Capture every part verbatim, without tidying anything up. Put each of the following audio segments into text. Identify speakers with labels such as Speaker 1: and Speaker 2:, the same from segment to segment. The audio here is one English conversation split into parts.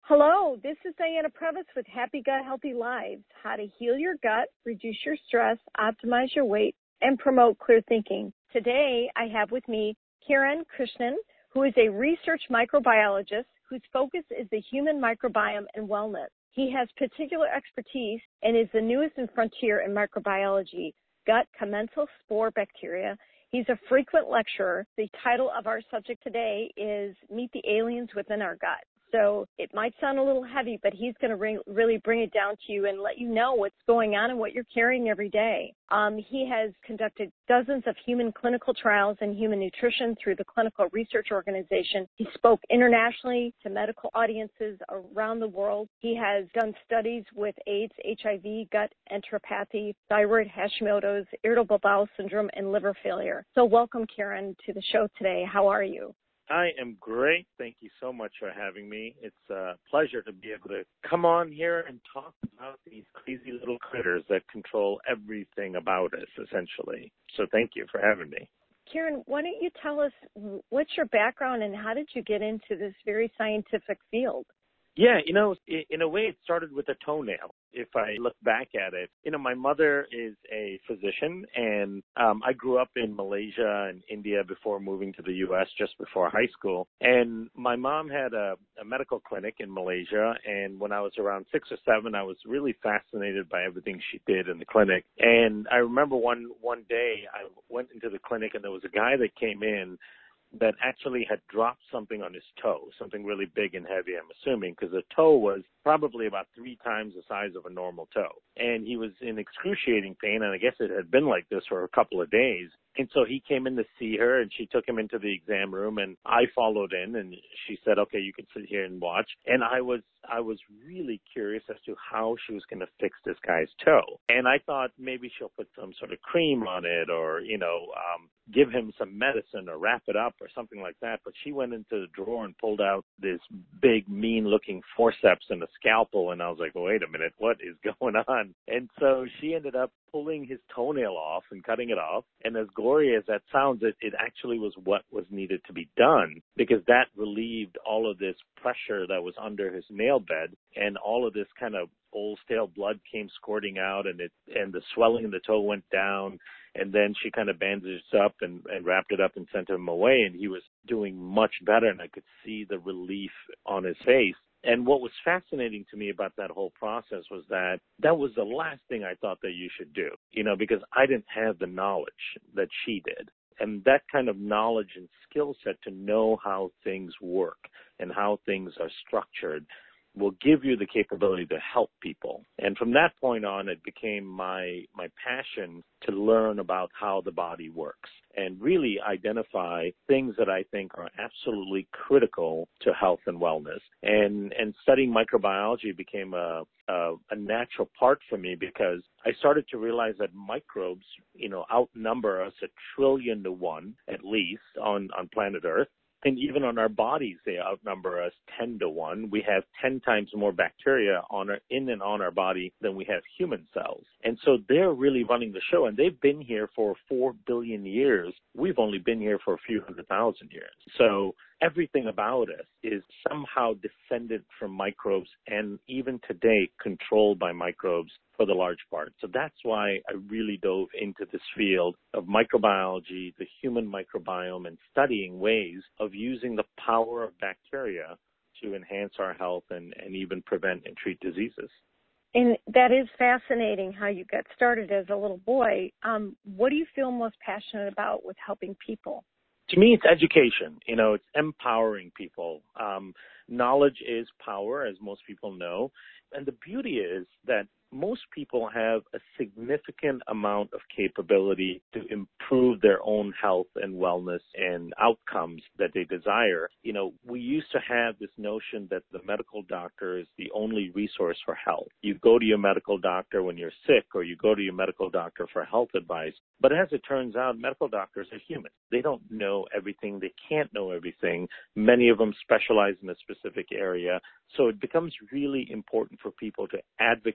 Speaker 1: Hello, this is Diana Previs with Happy Gut, Healthy Lives, how to heal your gut, reduce your stress, optimize your weight, and promote clear thinking. Today, I have with me Kiran Krishnan, who is a research microbiologist whose focus is the human microbiome and wellness. He has particular expertise and is the newest frontier in microbiology, gut commensal spore bacteria. He's a frequent lecturer. The title of our subject today is Meet the Aliens Within Our Gut. So it might sound a little heavy, but he's going to re- really bring it down to you and let you know what's going on and what you're carrying every day. Um, he has conducted dozens of human clinical trials in human nutrition through the Clinical Research Organization. He spoke internationally to medical audiences around the world. He has done studies with AIDS, H I V, gut enteropathy, thyroid Hashimoto's, irritable bowel syndrome, and liver failure. So welcome, Kiran, to the show today. How are you?
Speaker 2: I am great. Thank you so much for having me. It's a pleasure to be able to come on here and talk about these crazy little critters that control everything about us, essentially. So thank you for having me.
Speaker 1: Kiran, why don't you tell us what's your background and how did you get into this very scientific field?
Speaker 2: Yeah, you know, in a way it started with a toenail. If I look back at it, you know, my mother is a physician, and um, I grew up in Malaysia and India before moving to the U S just before high school. And my mom had a, a medical clinic in Malaysia, and when I was around six or seven, I was really fascinated by everything she did in the clinic. And I remember one one day I went into the clinic, and there was a guy that came in that actually had dropped something on his toe, something really big and heavy, I'm assuming, because the toe was probably about three times the size of a normal toe. And he was in excruciating pain, and I guess it had been like this for a couple of days. And so he came in to see her, and she took him into the exam room, and I followed in, and she said, okay, you can sit here and watch. And I was I was really curious as to how she was going to fix this guy's toe. And I thought maybe she'll put some sort of cream on it or, you know, um, give him some medicine or wrap it up or something like that. But she went into the drawer and pulled out this big, mean-looking forceps and a scalpel, and I was like, well, wait a minute, what is going on? And so she ended up pulling his toenail off and cutting it off. And as glorious as that sounds, it, it actually was what was needed to be done, because that relieved all of this pressure that was under his nail bed, and all of this kind of old stale blood came squirting out, and it and the swelling in the toe went down. And then she kind of bandaged up and, and wrapped it up and sent him away, and he was doing much better, and I could see the relief on his face. And what was fascinating to me about that whole process was that that was the last thing I thought that you should do, you know, because I didn't have the knowledge that she did. And that kind of knowledge and skill set to know how things work and how things are structured will give you the capability to help people. And from that point on, it became my my passion to learn about how the body works and really identify things that I think are absolutely critical to health and wellness. And and studying microbiology became a, a, a natural part for me, because I started to realize that microbes, you know, outnumber us a trillion to one, at least, on, on planet Earth. And even on our bodies, they outnumber us ten to one. We have ten times more bacteria on our, in and on our body than we have human cells. And so they're really running the show, and they've been here for four billion years. We've only been here for a few hundred thousand years. So everything about us is somehow descended from microbes, and even today controlled by microbes for the large part. So that's why I really dove into this field of microbiology, the human microbiome, and studying ways of using the power of bacteria to enhance our health and, and even prevent and treat diseases.
Speaker 1: And that is fascinating how you got started as a little boy. Um, what do you feel most passionate about with helping people?
Speaker 2: To me, it's education. You know, it's empowering people. Um, knowledge is power, as most people know. And the beauty is that most people have a significant amount of capability to improve their own health and wellness and outcomes that they desire. You know, we used to have this notion that the medical doctor is the only resource for health. You go to your medical doctor when you're sick, or you go to your medical doctor for health advice. But as it turns out, medical doctors are human. They don't know everything. They can't know everything. Many of them specialize in a specific area. So it becomes really important for people to advocate for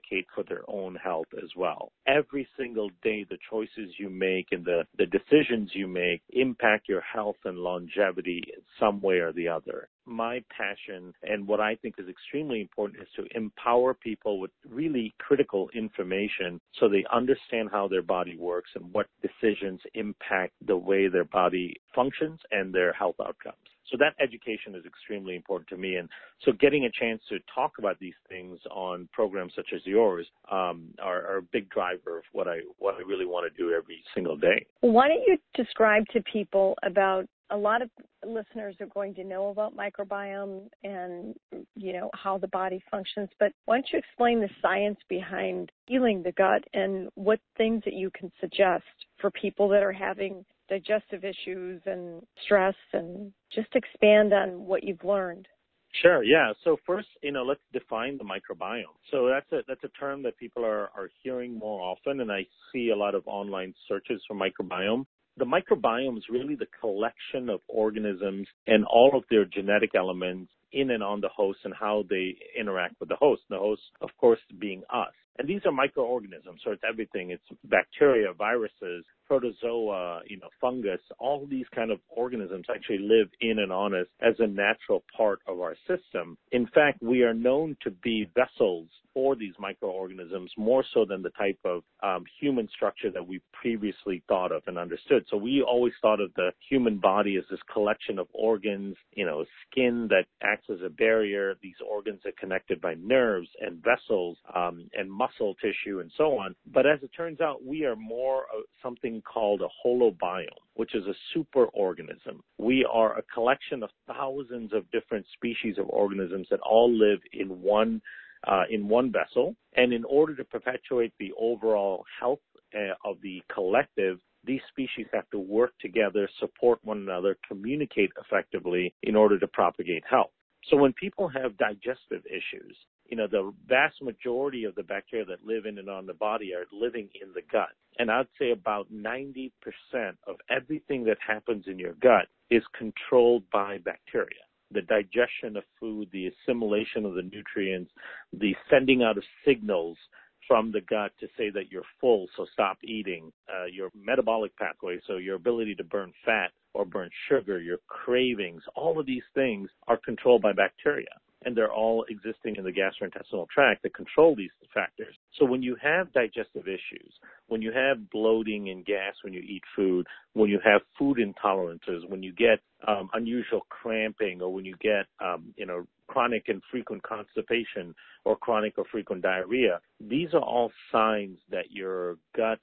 Speaker 2: for their own health as well. Every single day, the choices you make and the, the decisions you make impact your health and longevity in some way or the other. My passion and what I think is extremely important is to empower people with really critical information so they understand how their body works and what decisions impact the way their body functions and their health outcomes. So that education is extremely important to me. And so getting a chance to talk about these things on programs such as yours um, are, are a big driver of what I what I really want to do every single day.
Speaker 1: Why don't you describe to people about, a lot of listeners are going to know about microbiome and, you know, how the body functions, but why don't you explain the science behind healing the gut and what things that you can suggest for people that are having digestive issues and stress, and just expand on what you've learned.
Speaker 2: Sure, yeah. So first, you know, let's define the microbiome. So that's a that's a term that people are, are hearing more often, and I see a lot of online searches for microbiome. The microbiome is really the collection of organisms and all of their genetic elements in and on the host and how they interact with the host. The host, of course, being us. And these are microorganisms, so it's everything. It's bacteria, viruses, protozoa, you know, fungus. All these kind of organisms actually live in and on us as a natural part of our system. In fact, we are known to be vessels for these microorganisms more so than the type of um, human structure that we previously thought of and understood. So we always thought of the human body as this collection of organs, you know, skin that acts as a barrier. These organs are connected by nerves and vessels um, and muscle tissue and so on. But as it turns out, we are more of something called a holobiome, which is a superorganism. We are a collection of thousands of different species of organisms that all live in one uh, in one vessel. And in order to perpetuate the overall health uh, of the collective, these species have to work together, support one another, communicate effectively in order to propagate health. So when people have digestive issues, you know, the vast majority of the bacteria that live in and on the body are living in the gut. And I'd say about ninety percent of everything that happens in your gut is controlled by bacteria. The digestion of food, the assimilation of the nutrients, the sending out of signals from the gut to say that you're full, so stop eating, uh, your metabolic pathway, so your ability to burn fat or burn sugar, your cravings, all of these things are controlled by bacteria. And they're all existing in the gastrointestinal tract that control these factors. So when you have digestive issues, when you have bloating and gas when you eat food, when you have food intolerances, when you get um, unusual cramping, or when you get, um, you know, chronic and frequent constipation or chronic or frequent diarrhea, these are all signs that your gut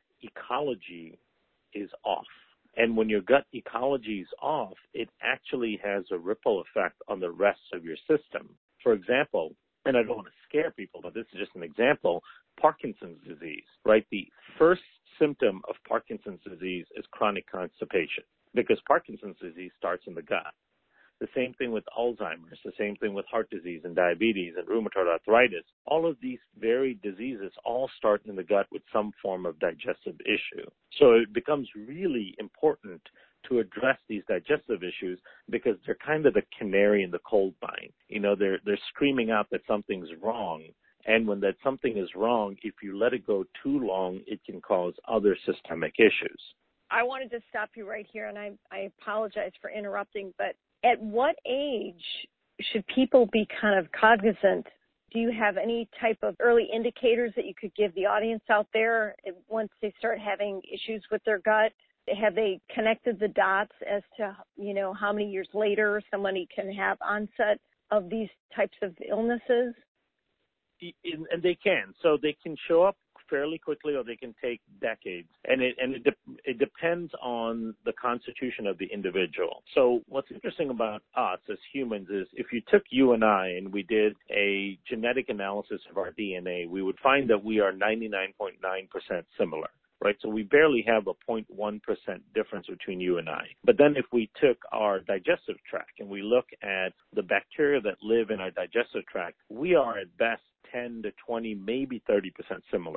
Speaker 2: ecology is off. And when your gut ecology is off, it actually has a ripple effect on the rest of your system. For example, and I don't want to scare people, but this is just an example, Parkinson's disease, right? The first symptom of Parkinson's disease is chronic constipation, because Parkinson's disease starts in the gut. The same thing with Alzheimer's, the same thing with heart disease and diabetes and rheumatoid arthritis. All of these varied diseases all start in the gut with some form of digestive issue. So it becomes really important to address these digestive issues because they're kind of the canary in the coal mine. You know, they're they're screaming out that something's wrong. And when that something is wrong, if you let it go too long, it can cause other systemic issues.
Speaker 1: I wanted to stop you right here, and I, I apologize for interrupting, but at what age should people be kind of cognizant? Do you have any type of early indicators that you could give the audience out there once they start having issues with their gut? Have they connected the dots as to, you know, how many years later somebody can have onset of these types of illnesses?
Speaker 2: And they can. So they can show up fairly quickly, or they can take decades, and it and it, de- it depends on the constitution of the individual. So what's interesting about us as humans is if you took you and I and we did a genetic analysis of our D N A, we would find that we are ninety-nine point nine percent similar. Right, so we barely have a zero point one percent difference between you and I. But then if we took our digestive tract and we look at the bacteria that live in our digestive tract, we are at best ten to twenty, maybe thirty percent similar.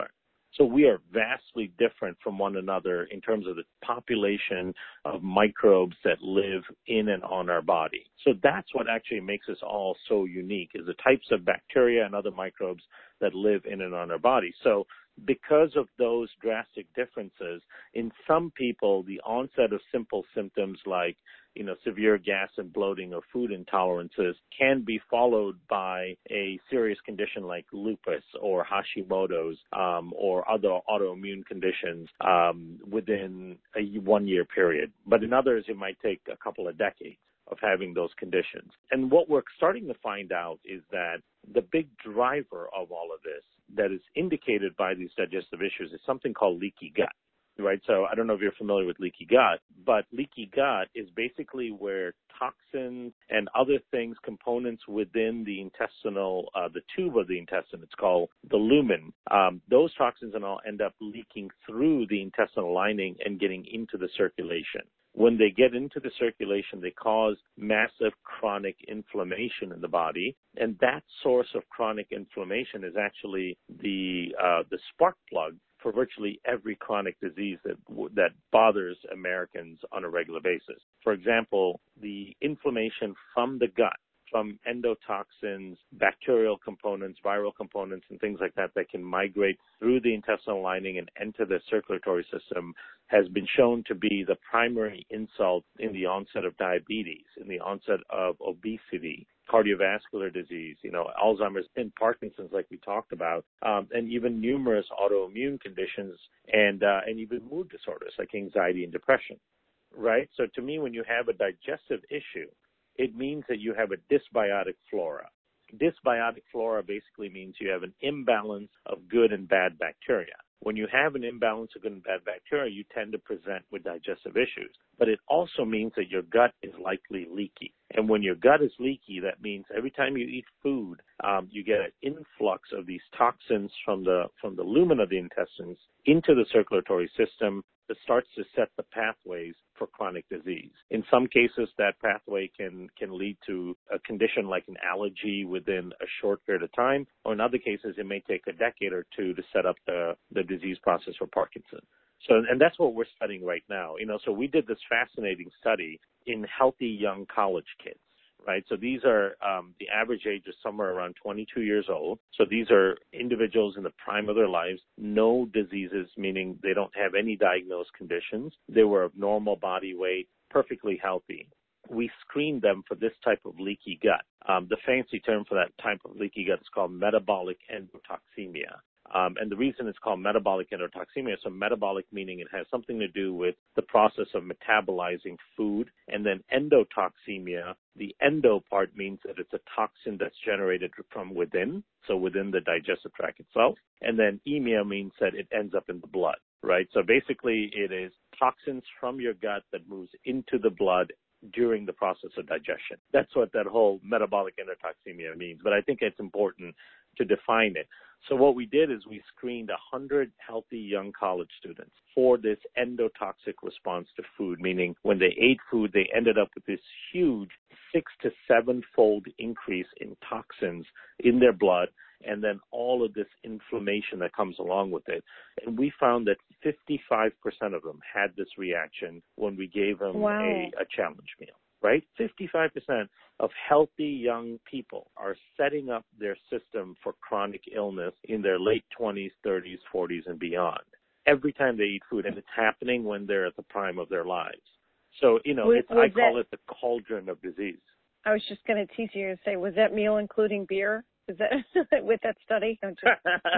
Speaker 2: So we are vastly different from one another in terms of the population of microbes that live in and on our body. So that's what actually makes us all so unique, is the types of bacteria and other microbes that live in and on our body. So because of those drastic differences, in some people, the onset of simple symptoms like, you know, severe gas and bloating or food intolerances can be followed by a serious condition like lupus or Hashimoto's um, or other autoimmune conditions um, within a one-year period. But in others, it might take a couple of decades of having those conditions. And what we're starting to find out is that the big driver of all of this that is indicated by these digestive issues is something called leaky gut, right? So I don't know if you're familiar with leaky gut, but leaky gut is basically where toxins and other things, components within the intestinal, uh, the tube of the intestine, it's called the lumen, um, those toxins and all end up leaking through the intestinal lining and getting into the circulation. When they get into the circulation, they cause massive chronic inflammation in the body, and that source of chronic inflammation is actually the uh, the spark plug for virtually every chronic disease that that bothers Americans on a regular basis. For example, the inflammation from the gut, from endotoxins, bacterial components, viral components, and things like that that can migrate through the intestinal lining and enter the circulatory system has been shown to be the primary insult in the onset of diabetes, in the onset of obesity, cardiovascular disease, you know, Alzheimer's and Parkinson's, like we talked about, um, and even numerous autoimmune conditions and uh, and even mood disorders like anxiety and depression, right? So to me, when you have a digestive issue, it means that you have a dysbiotic flora. Dysbiotic flora basically means you have an imbalance of good and bad bacteria. When you have an imbalance of good and bad bacteria, you tend to present with digestive issues. But it also means that your gut is likely leaky. And when your gut is leaky, that means every time you eat food, um, you get an influx of these toxins from the from the lumen of the intestines into the circulatory system that starts to set the pathways for chronic disease. In some cases, that pathway can, can lead to a condition like an allergy within a short period of time, or in other cases, it may take a decade or two to set up the, the disease process for Parkinson's. So, and that's what we're studying right now. You know, so we did this fascinating study in healthy young college kids. Right, so these are um, the average age is somewhere around twenty-two years old. So these are individuals in the prime of their lives, no diseases, meaning they don't have any diagnosed conditions. They were of normal body weight, perfectly healthy. We screened them for this type of leaky gut. Um, the fancy term for that type of leaky gut is called metabolic endotoxemia. Um, and the reason it's called metabolic endotoxemia, so metabolic meaning it has something to do with the process of metabolizing food, and then endotoxemia, the endo part means that it's a toxin that's generated from within, so within the digestive tract itself, and then emia means that it ends up in the blood, right? So basically it is toxins from your gut that moves into the blood during the process of digestion. That's what that whole metabolic endotoxemia means, but I think it's important to define it. So what we did is we screened one hundred healthy young college students for this endotoxic response to food, meaning when they ate food, they ended up with this huge six to seven-fold increase in toxins in their blood, and then all of this inflammation that comes along with it. And we found that fifty-five percent of them had this reaction when we gave them
Speaker 1: wow.
Speaker 2: a, a challenge meal. Right? fifty-five percent of healthy young people are setting up their system for chronic illness in their late twenties, thirties, forties, and beyond. Every time they eat food, and it's happening when they're at the prime of their lives. So, you know,
Speaker 1: was,
Speaker 2: it's,
Speaker 1: was
Speaker 2: I call
Speaker 1: that,
Speaker 2: it the cauldron of disease.
Speaker 1: I was just going to tease you and say, was that meal including beer? Is that with that study? I'm just,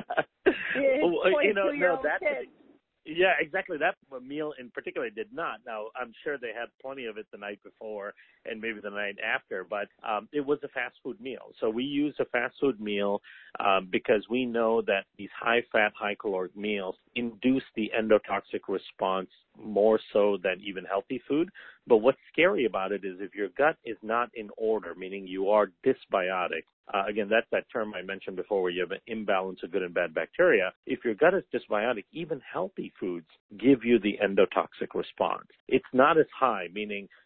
Speaker 2: well, you know, no, that's
Speaker 1: kid.
Speaker 2: Yeah, exactly. That meal in particular did not. Now, I'm sure they had plenty of it the night before and maybe the night after, but um, it was a fast food meal. So we use a fast food meal um, because we know that these high-fat, high-caloric meals induce the endotoxic response more so than even healthy food. But what's scary about it is if your gut is not in order, meaning you are dysbiotic, uh, again, that's that term I mentioned before where you have an imbalance of good and bad bacteria. If your gut is dysbiotic, even healthy foods give you the endotoxic response. It's not as high, meaning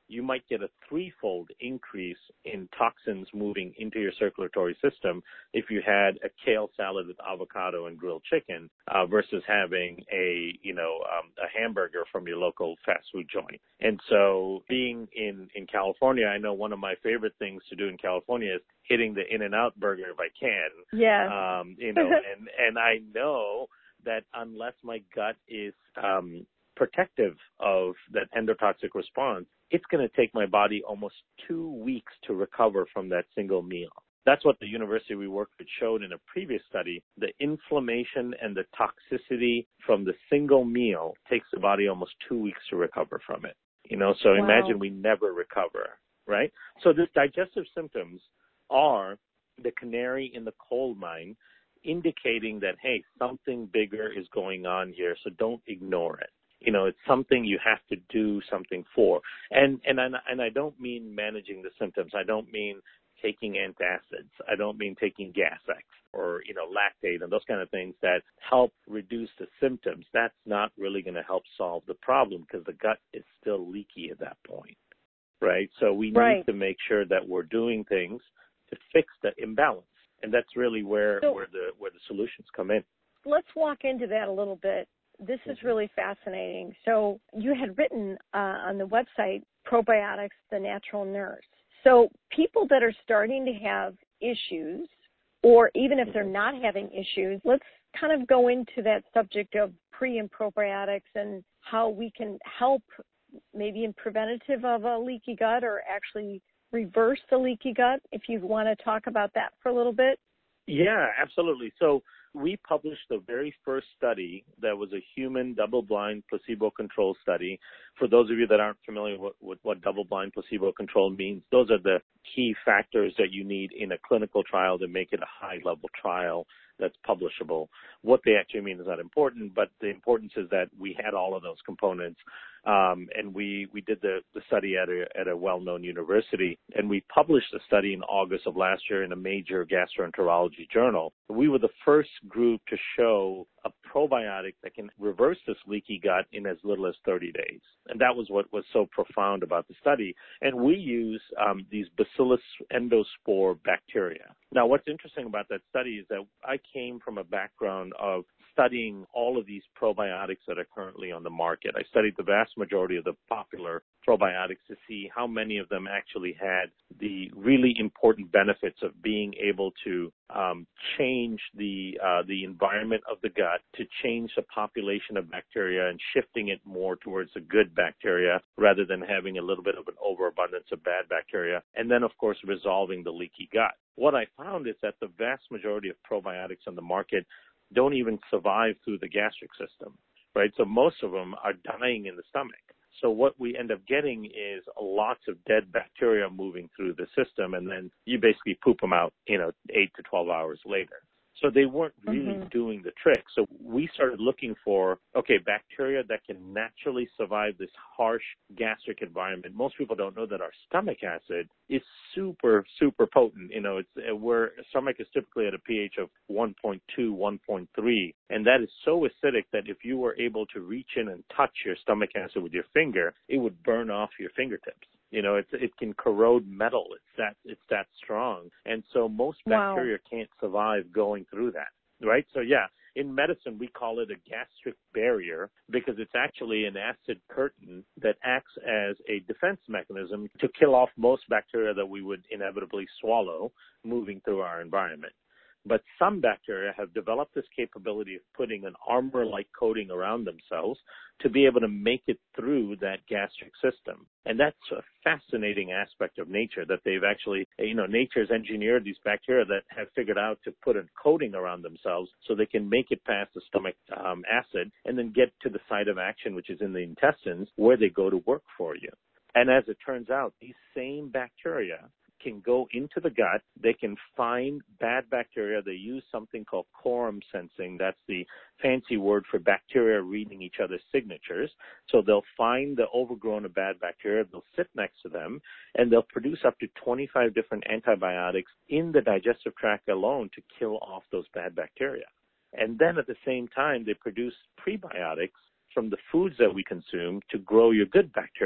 Speaker 2: you might get a threefold increase in toxins moving into your circulatory system if you had a kale salad with avocado and grilled chicken uh, versus having a, you know, um, a hamburger from your local fast food joint. And so being in, in California, I know one of my favorite things to do in California is hitting the In-N-Out burger if I can.
Speaker 1: Yeah.
Speaker 2: Um, you know, and, and I know that unless my gut is um, protective of that endotoxic response, it's going to take my body almost two weeks to recover from that single meal. That's what the university we worked with showed in a previous study. The inflammation and the toxicity from the single meal takes the body almost two weeks to recover from it. You know, so
Speaker 1: wow.
Speaker 2: imagine we never recover, right? So the digestive symptoms are the canary in the coal mine, indicating that, hey, something bigger is going on here, so don't ignore it. You know, it's something you have to do something for. And and I, and I don't mean managing the symptoms. I don't mean taking antacids. I don't mean taking Gas-X or, you know, lactate and those kind of things that help reduce the symptoms. That's not really going to help solve the problem because the gut is still leaky at that point, right? So we
Speaker 1: right.
Speaker 2: need to make sure that we're doing things to fix the imbalance. And that's really where,
Speaker 1: so,
Speaker 2: where the where the solutions come in.
Speaker 1: Let's walk into that a little bit. This is really fascinating. So you had written uh, on the website, Probiotics, the Natural Nurse. So people that are starting to have issues, or even if they're not having issues, let's kind of go into that subject of pre and probiotics and how we can help maybe in preventative of a leaky gut or actually reverse the leaky gut, if you want to talk about that for a little bit.
Speaker 2: Yeah, absolutely. So we published the very first study that was a human double-blind placebo-controlled study. For those of you that aren't familiar with, with what double-blind placebo-controlled means, those are the key factors that you need in a clinical trial to make it a high-level trial that's publishable. What they actually mean is not important, but the importance is that we had all of those components. Um, and we, we did the, the study at a, at a well-known university, and we published the study in August of last year in a major gastroenterology journal. We were the first group to show a probiotic that can reverse this leaky gut in as little as thirty days. And that was what was so profound about the study. And we use um, these Bacillus endospore bacteria. Now, what's interesting about that study is that I came from a background of studying all of these probiotics that are currently on the market. I studied the vast majority of the popular probiotics to see how many of them actually had the really important benefits of being able to um, change the uh, the environment of the gut, to change the population of bacteria and shifting it more towards the good bacteria rather than having a little bit of an overabundance of bad bacteria, and then, of course, resolving the leaky gut. What I found is that the vast majority of probiotics on the market don't even survive through the gastric system, right? So most of them are dying in the stomach. So what we end up getting is lots of dead bacteria moving through the system, and then you basically poop them out, you know, eight to twelve hours later. So they weren't really mm-hmm. doing the trick. So we started looking for, okay, bacteria that can naturally survive this harsh gastric environment. Most people don't know that our stomach acid is super, super potent. You know, it's where stomach is typically at a pH of one point two, one point three. And that is so acidic that if you were able to reach in and touch your stomach acid with your finger, it would burn off your fingertips. You know, it's, it can corrode metal. It's that, it's that strong. And so most bacteria wow. can't survive going through that, right? So, yeah, in medicine, we call it a gastric barrier because it's actually an acid curtain that acts as a defense mechanism to kill off most bacteria that we would inevitably swallow moving through our environment. But some bacteria have developed this capability of putting an armor-like coating around themselves to be able to make it through that gastric system. And that's a fascinating aspect of nature, that they've actually, you know, nature's engineered these bacteria that have figured out to put a coating around themselves so they can make it past the stomach um, acid and then get to the site of action, which is in the intestines, where they go to work for you. And as it turns out, these same bacteria can go into the gut. They can find bad bacteria. They use something called quorum sensing. That's the fancy word for bacteria reading each other's signatures. So they'll find the overgrown of bad bacteria. They'll sit next to them, and they'll produce up to twenty-five different antibiotics in the digestive tract alone to kill off those bad bacteria. And then at the same time, they produce prebiotics from the foods that we consume to grow your good bacteria.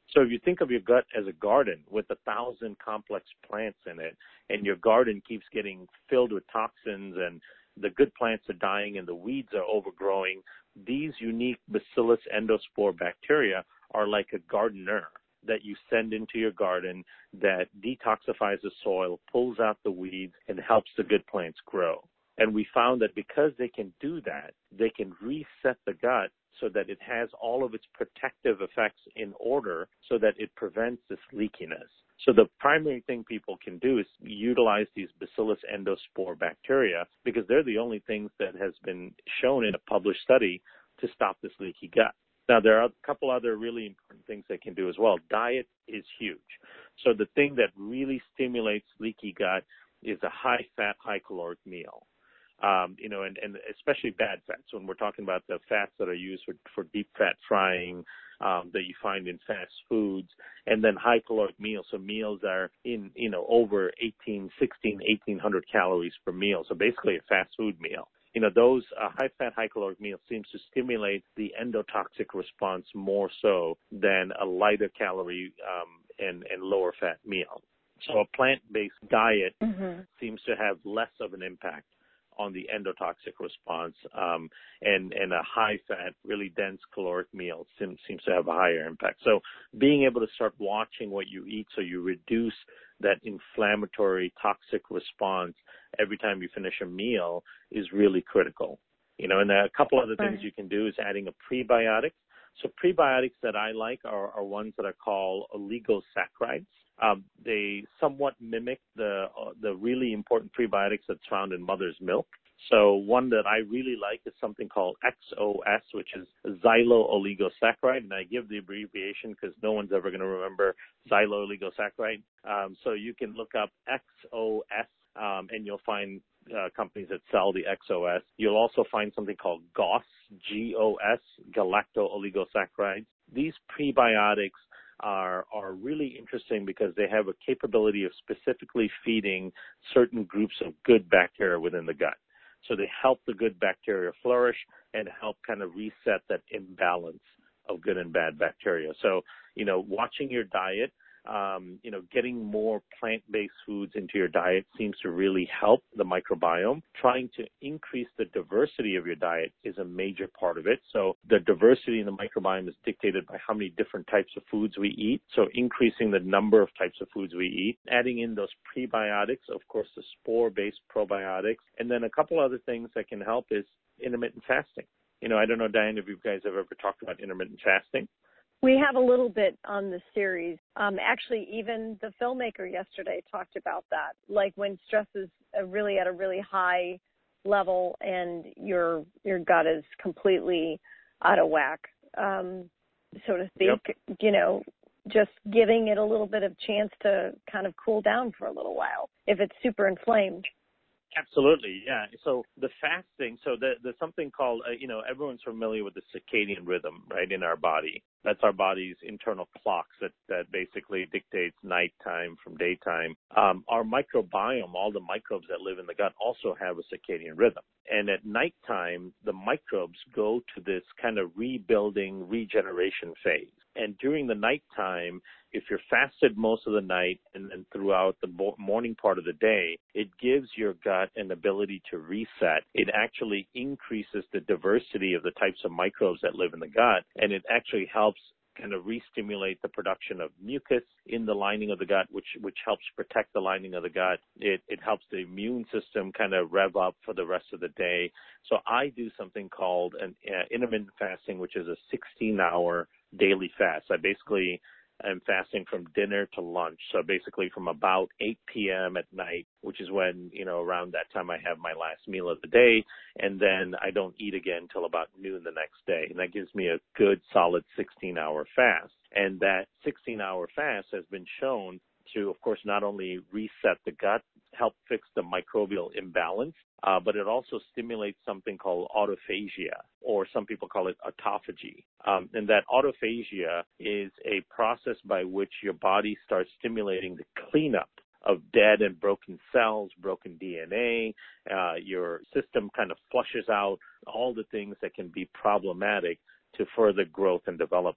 Speaker 2: So if you think of your gut as a garden with a thousand complex plants in it, and your garden keeps getting filled with toxins and the good plants are dying and the weeds are overgrowing, these unique Bacillus endospore bacteria are like a gardener that you send into your garden that detoxifies the soil, pulls out the weeds, and helps the good plants grow. And we found that because they can do that, they can reset the gut so that it has all of its protective effects in order so that it prevents this leakiness. So the primary thing people can do is utilize these Bacillus endospore bacteria because they're the only things that has been shown in a published study to stop this leaky gut. Now, there are a couple other really important things they can do as well. Diet is huge. So the thing that really stimulates leaky gut is a high-fat, high-caloric meal. Um, you know, and, and especially bad fats, when we're talking about the fats that are used for, for deep fat frying um, that you find in fast foods, and then high caloric meals. So meals are in, you know, over eighteen, sixteen, eighteen hundred calories per meal. So basically a fast food meal. You know, those uh, high fat, high caloric meals seems to stimulate the endotoxic response more so than a lighter calorie um, and, and lower fat meal. So a plant-based diet mm-hmm. seems to have less of an impact on the endotoxic response, um, and, and a high-fat, really dense caloric meal seems, seems to have a higher impact. So being able to start watching what you eat so you reduce that inflammatory, toxic response every time you finish a meal is really critical. You know, and a couple other things you can do is adding a prebiotic. So prebiotics that I like are, are ones that are called oligosaccharides. Um, they somewhat mimic the uh, the really important prebiotics that's found in mother's milk. So one that I really like is something called X O S, which is xylo-oligosaccharide, and I give the abbreviation because no one's ever going to remember xylo-oligosaccharide. Um, so you can look up X O S, um, and you'll find uh, companies that sell the X O S. You'll also find something called G O S, G O S, galacto-oligosaccharides. These prebiotics are are really interesting because they have a capability of specifically feeding certain groups of good bacteria within the gut. So they help the good bacteria flourish and help kind of reset that imbalance of good and bad bacteria. So, you know, watching your diet, um, you know, getting more plant-based foods into your diet seems to really help the microbiome. Trying to increase the diversity of your diet is a major part of it. So the diversity in the microbiome is dictated by how many different types of foods we eat. So increasing the number of types of foods we eat, adding in those prebiotics, of course, the spore-based probiotics, and then a couple other things that can help is intermittent fasting. You know, I don't know, Diane, if you guys have ever talked about intermittent fasting.
Speaker 1: We have a little bit on the series. Um, actually, even the filmmaker yesterday talked about that. Like when stress is really at a really high level and your your gut is completely out of whack, um, so to speak. Yep. You know, just giving it a little bit of chance to kind of cool down for a little while if it's super inflamed.
Speaker 2: Absolutely, yeah. So the fasting, so the, there's something called, uh, you know, everyone's familiar with the circadian rhythm, right, in our body. That's our body's internal clocks that, that basically dictates nighttime from daytime. Um, our microbiome, all the microbes that live in the gut also have a circadian rhythm. And at nighttime, the microbes go to this kind of rebuilding, regeneration phase. And during the nighttime, if you're fasted most of the night and then throughout the morning part of the day, it gives your gut an ability to reset. It actually increases the diversity of the types of microbes that live in the gut, and it actually helps kind of re-stimulate the production of mucus in the lining of the gut, which which helps protect the lining of the gut. It it helps the immune system kind of rev up for the rest of the day. So I do something called an uh, intermittent fasting, which is a sixteen-hour daily fast. I basically am fasting from dinner to lunch. So basically from about eight p.m. at night, which is when, you know, around that time I have my last meal of the day, and then I don't eat again until about noon the next day. And that gives me a good solid sixteen-hour fast. And that sixteen-hour fast has been shown to, of course, not only reset the gut, help fix the microbial imbalance, uh, but it also stimulates something called autophagia, or some people call it autophagy. Um, and that autophagia is a process by which your body starts stimulating the cleanup of dead and broken cells, broken D N A. Uh, your system kind of flushes out all the things that can be problematic to further growth and development.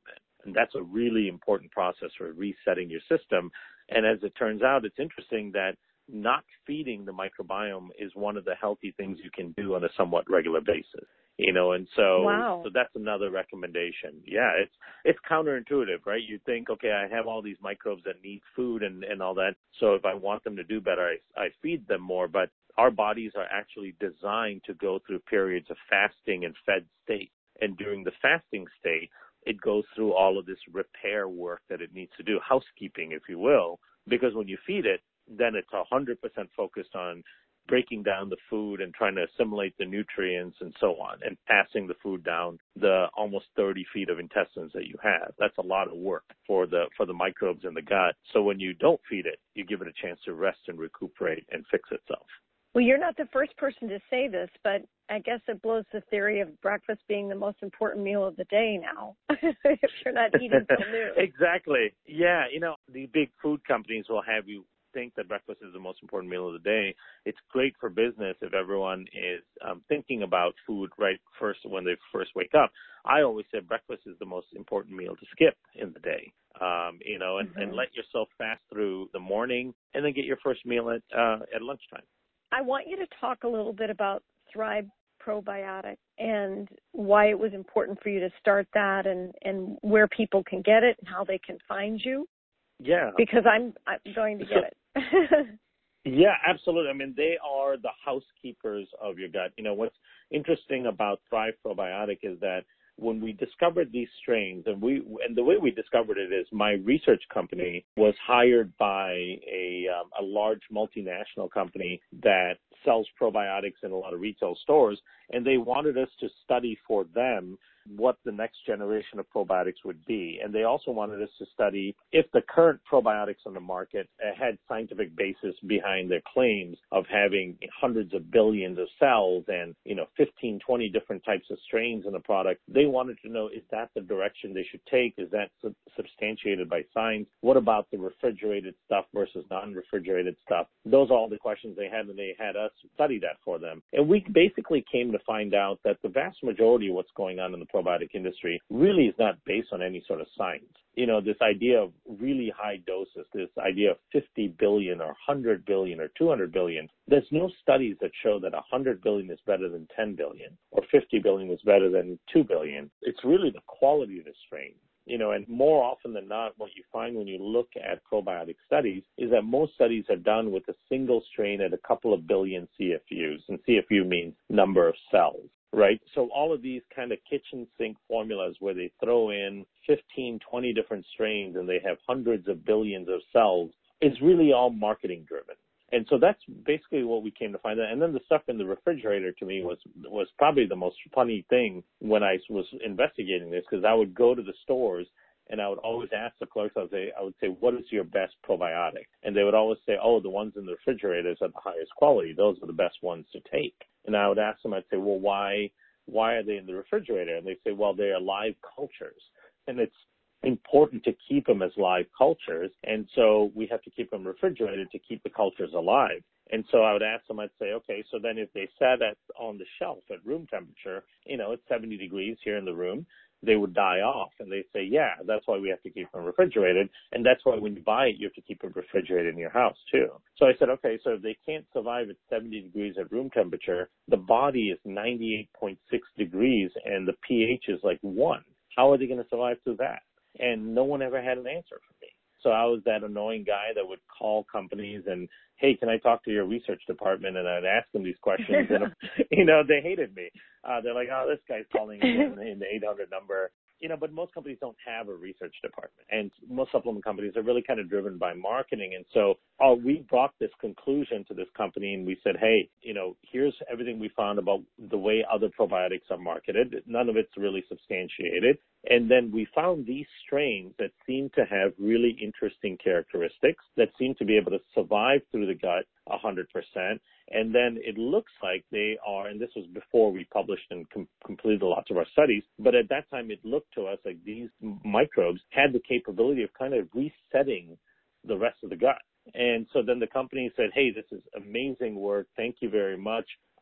Speaker 2: And that's a really important process for resetting your system. And as it turns out, it's interesting that not feeding the microbiome is one of the healthy things you can do on a somewhat regular basis. You know, and so,
Speaker 1: wow.
Speaker 2: so that's another recommendation. Yeah, it's it's counterintuitive, right? You think, okay, I have all these microbes that need food and, and all that, so if I want them to do better, I, I feed them more. But our bodies are actually designed to go through periods of fasting and fed state. And during the fasting state, it goes through all of this repair work that it needs to do, housekeeping, if you will, because when you feed it, then it's one hundred percent focused on breaking down the food and trying to assimilate the nutrients and so on, and passing the food down the almost thirty feet of intestines that you have. That's a lot of work for the for the microbes in the gut. So when you don't feed it, you give it a chance to rest and recuperate and fix itself.
Speaker 1: Well, you're not the first person to say this, but I guess it blows the theory of breakfast being the most important meal of the day now, if you're not eating till noon.
Speaker 2: Exactly. Yeah, you know, the big food companies will have you think that breakfast is the most important meal of the day. It's great for business if everyone is um, thinking about food right first when they first wake up. I always say breakfast is the most important meal to skip in the day, um, you know, and, mm-hmm. and let yourself fast through the morning and then get your first meal at uh, at lunchtime.
Speaker 1: I want you to talk a little bit about Thrive Probiotic and why it was important for you to start that, and, and where people can get it and how they can find you.
Speaker 2: Yeah.
Speaker 1: Because I'm, I'm going to get so, it.
Speaker 2: Yeah, absolutely. I mean, they are the housekeepers of your gut. You know, what's interesting about Thrive Probiotic is that when we discovered these strains, and we and the way we discovered it is my research company was hired by a um, a large multinational company that sells probiotics in a lot of retail stores, and they wanted us to study for them what the next generation of probiotics would be. And they also wanted us to study if the current probiotics on the market had scientific basis behind their claims of having hundreds of billions of cells and, you know, fifteen, twenty different types of strains in the product. They wanted to know, is that the direction they should take? Is that sub- substantiated by science? What about the refrigerated stuff versus non-refrigerated stuff? Those are all the questions they had, and they had us study that for them. And we basically came to find out that the vast majority of what's going on in the probiotic industry really is not based on any sort of science. You know, this idea of really high doses, this idea of fifty billion or one hundred billion or two hundred billion, there's no studies that show that one hundred billion is better than ten billion or fifty billion is better than two billion. It's really the quality of the strain. You know, and more often than not, what you find when you look at probiotic studies is that most studies are done with a single strain at a couple of billion C F Us, and C F U means number of cells. Right. So all of these kind of kitchen sink formulas where they throw in fifteen, twenty different strains and they have hundreds of billions of cells is really all marketing driven. And so that's basically what we came to find out. And then the stuff in the refrigerator to me was was probably the most funny thing when I was investigating this, because I would go to the stores and I would always ask the clerks, I would say, I would say, what is your best probiotic? And they would always say, oh, the ones in the refrigerators are the highest quality. Those are the best ones to take. And I would ask them, I'd say, well, why, why are they in the refrigerator? And they'd say, well, they are live cultures. And it's important to keep them as live cultures. And so we have to keep them refrigerated to keep the cultures alive. And so I would ask them, I'd say, okay, so then if they sat at, on the shelf at room temperature, you know, it's seventy degrees here in the room, they would die off. And they say, yeah, that's why we have to keep them refrigerated. And that's why when you buy it, you have to keep it refrigerated in your house too. So I said, okay, so if they can't survive at seventy degrees at room temperature, the body is ninety-eight point six degrees and the pH is like one. How are they going to survive through that? And no one ever had an answer for me. So I was that annoying guy that would call companies and, hey, can I talk to your research department? And I'd ask them these questions. And, you know, they hated me. Uh, they're like, oh, this guy's calling in, in the eight hundred number. You know, but most companies don't have a research department. And most supplement companies are really kind of driven by marketing. And so oh, we brought this conclusion to this company and we said, hey, you know, here's everything we found about the way other probiotics are marketed. None of it's really substantiated. And then we found these strains that seem to have really interesting characteristics that seem to be able to survive through the gut one hundred percent. And then it looks like they are, and this was before we published and com- completed lots of our studies, but at that time it looked to us like these microbes had the capability of kind of resetting the rest of the gut. And so then the company said, hey, this is amazing work. Thank you very much.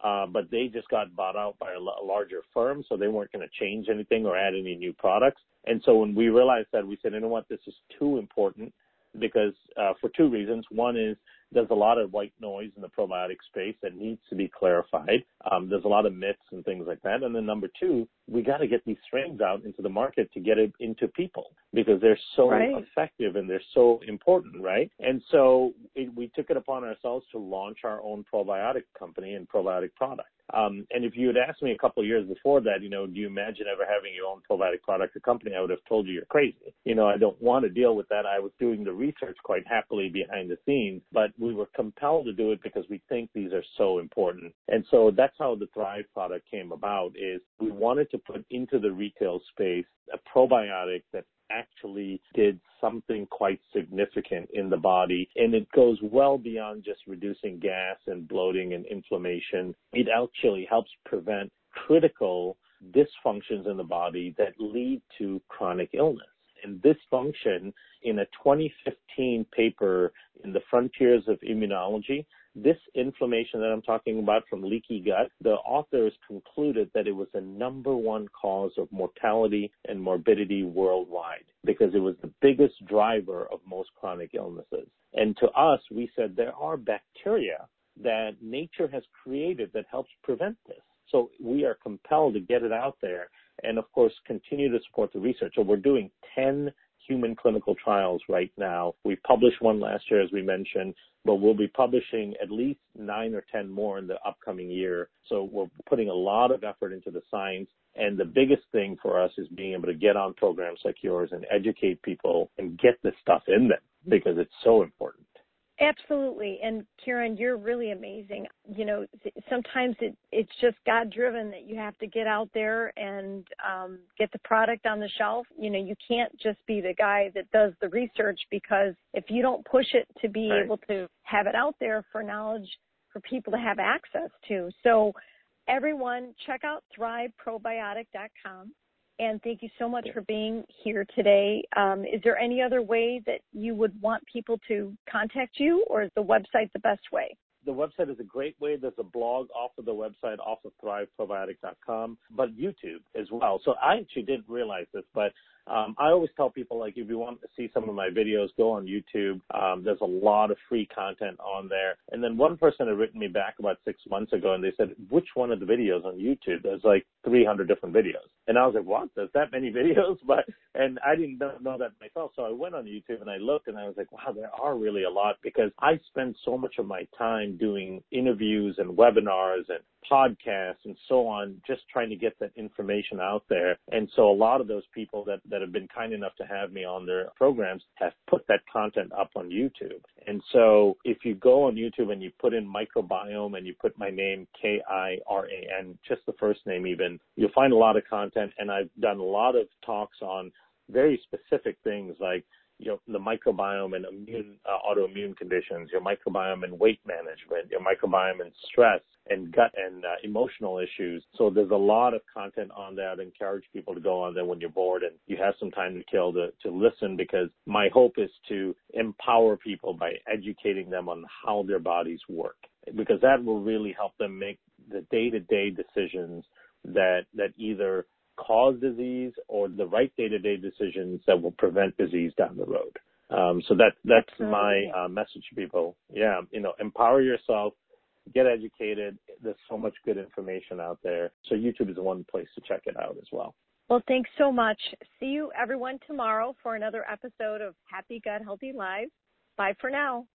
Speaker 2: uh, but they just got bought out by a, l- a larger firm, so they weren't going to change anything or add any new products. And so when we realized that, we said, you know what, this is too important because uh, for two reasons. One is there's a lot of white noise in the probiotic space that needs to be clarified. Um, there's a lot of myths and things like that. And then number two, we got to get these strains out into the market to get it into people because they're so
Speaker 1: right.
Speaker 2: effective and they're so important, right? And so it, we took it upon ourselves to launch our own probiotic company and probiotic product. Um, and if you had asked me a couple of years before that, you know, do you imagine ever having your own probiotic product or company, I would have told you you're crazy. You know, I don't want to deal with that. I was doing the research quite happily behind the scenes, but we were compelled to do it because we think these are so important. And so that's how the Thrive product came about, is we wanted to put into the retail space a probiotic that actually did something quite significant in the body. And it goes well beyond just reducing gas and bloating and inflammation. It actually helps prevent critical dysfunctions in the body that lead to chronic illness. And this function, in a twenty fifteen paper in the Frontiers of Immunology, this inflammation that I'm talking about from leaky gut, the authors concluded that it was the number one cause of mortality and morbidity worldwide because it was the biggest driver of most chronic illnesses. And to us, we said there are bacteria that nature has created that helps prevent this. So we are compelled to get it out there and, of course, continue to support the research. So we're doing ten human clinical trials right now. We published one last year, as we mentioned, but we'll be publishing at least nine or ten more in the upcoming year. So we're putting a lot of effort into the science. And the biggest thing for us is being able to get on programs like yours and educate people and get this stuff in them because it's so important.
Speaker 1: Absolutely. And Kiran, you're really amazing. You know, sometimes it, it's just God-driven that you have to get out there and um, get the product on the shelf. You know, you can't just be the guy that does the research because if you don't push it to be
Speaker 2: Right.
Speaker 1: able to have it out there for knowledge for people to have access to. So everyone, check out thrive probiotic dot com. And thank you so much for being here today. Um, is there any other way that you would want people to contact you, or is the website the best way?
Speaker 2: The website is a great way. There's a blog off of the website, off of thrive probiotic dot com, but YouTube as well. So I actually didn't realize this, but um, I always tell people, like, if you want to see some of my videos, go on YouTube. Um, there's a lot of free content on there. And then one person had written me back about six months ago, and they said, which one of the videos on YouTube? There's like three hundred different videos. And I was like, what? There's that many videos? But and I didn't know that myself. So I went on YouTube and I looked, and I was like, wow, there are really a lot, because I spend so much of my time doing interviews and webinars and podcasts and so on, just trying to get that information out there. And so a lot of those people that, that have been kind enough to have me on their programs have put that content up on YouTube. And so if you go on YouTube and you put in microbiome and you put my name, K I R A N, just the first name even, you'll find a lot of content. And I've done a lot of talks on very specific things like, you know, the microbiome and immune, uh, autoimmune conditions, your microbiome and weight management, your microbiome and stress and gut and uh, emotional issues. So there's a lot of content on that. I encourage people to go on there when you're bored and you have some time to kill to, to listen, because my hope is to empower people by educating them on how their bodies work, because that will really help them make the day-to-day decisions that, that either cause disease or the right day-to-day decisions that will prevent disease down the road. Um, so that that's
Speaker 1: Absolutely.
Speaker 2: my uh, message to people. Yeah, you know, empower yourself, get educated. There's so much good information out there. So YouTube is one place to check it out as well.
Speaker 1: Well, thanks so much. See you, everyone, tomorrow for another episode of Happy Gut Healthy Live. Bye for now.